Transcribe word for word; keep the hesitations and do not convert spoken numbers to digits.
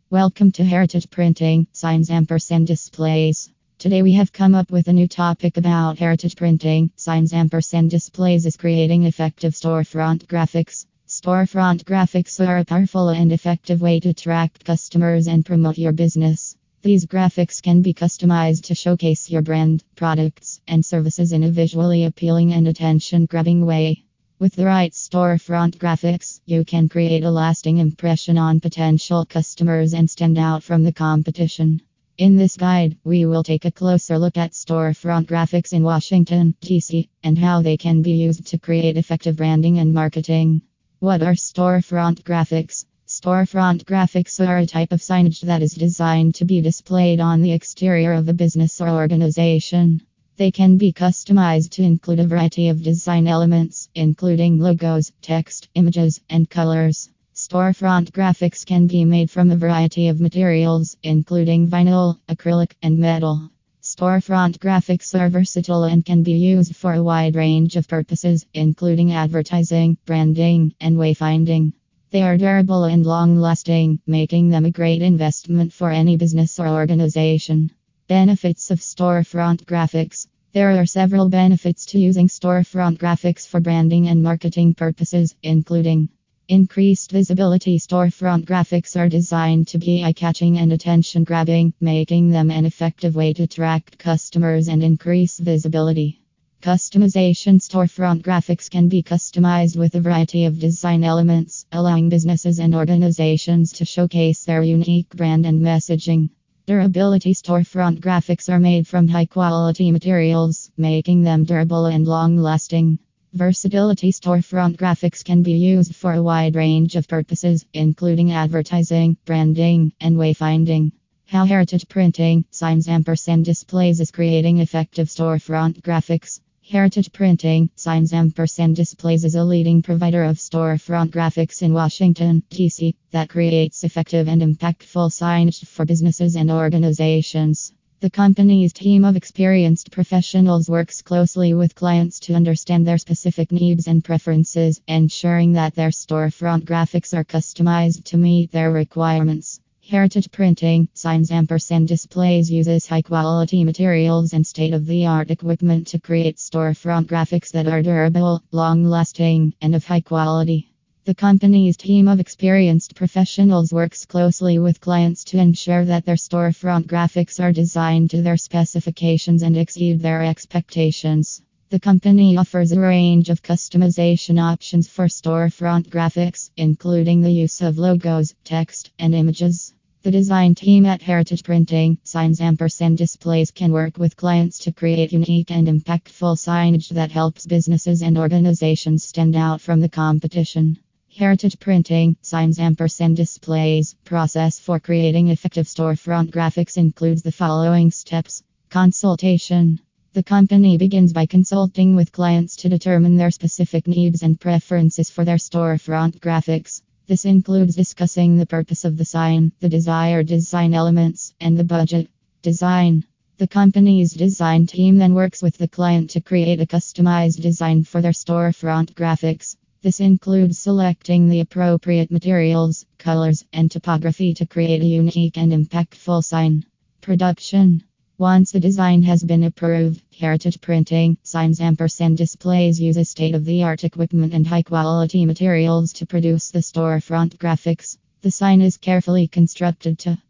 Welcome to Heritage Printing, Signs Ampersand Displays. Today we have come up with a new topic about heritage printing, signs ampersand displays is creating effective storefront graphics. Storefront graphics are a powerful and effective way to attract customers and promote your business. These graphics can be customized to showcase your brand, products, and services in a visually appealing and attention-grabbing way. With the right storefront graphics, you can create a lasting impression on potential customers and stand out from the competition. In this guide, we will take a closer look at storefront graphics in Washington, D C, and how they can be used to create effective branding and marketing. What are storefront graphics? Storefront graphics are a type of signage that is designed to be displayed on the exterior of a business or organization. They can be customized to include a variety of design elements, including logos, text, images, and colors. Storefront graphics can be made from a variety of materials, including vinyl, acrylic, and metal. Storefront graphics are versatile and can be used for a wide range of purposes, including advertising, branding, and wayfinding. They are durable and long-lasting, making them a great investment for any business or organization. Benefits of storefront graphics. There are several benefits to using storefront graphics for branding and marketing purposes, including increased visibility. Storefront graphics are designed to be eye-catching and attention-grabbing, making them an effective way to attract customers and increase visibility. Customization. Storefront graphics can be customized with a variety of design elements, allowing businesses and organizations to showcase their unique brand and messaging. Durability. Storefront graphics are made from high-quality materials, making them durable and long-lasting. Versatility. Storefront graphics can be used for a wide range of purposes, including advertising, branding, and wayfinding. How heritage printing, signs ampersand displays is creating effective storefront graphics. Heritage Printing, Signs Ampersand Displays is a leading provider of storefront graphics in Washington, D C, that creates effective and impactful signage for businesses and organizations. The company's team of experienced professionals works closely with clients to understand their specific needs and preferences, ensuring that their storefront graphics are customized to meet their requirements. Heritage Printing, Signs Ampersand Displays uses high-quality materials and state-of-the-art equipment to create storefront graphics that are durable, long-lasting, and of high quality. The company's team of experienced professionals works closely with clients to ensure that their storefront graphics are designed to their specifications and exceed their expectations. The company offers a range of customization options for storefront graphics, including the use of logos, text, and images. The design team at Heritage Printing, Signs Ampersand Displays can work with clients to create unique and impactful signage that helps businesses and organizations stand out from the competition. Heritage Printing, Signs Ampersand Displays process for creating effective storefront graphics includes the following steps. Consultation. The company begins by consulting with clients to determine their specific needs and preferences for their storefront graphics. This includes discussing the purpose of the sign, the desired design elements, and the budget. Design. The company's design team then works with the client to create a customized design for their storefront graphics. This includes selecting the appropriate materials, colors, and typography to create a unique and impactful sign. Production. Once the design has been approved, Heritage Printing, Signs Ampersand Displays uses state-of-the-art equipment and high-quality materials to produce the storefront graphics. The sign is carefully constructed to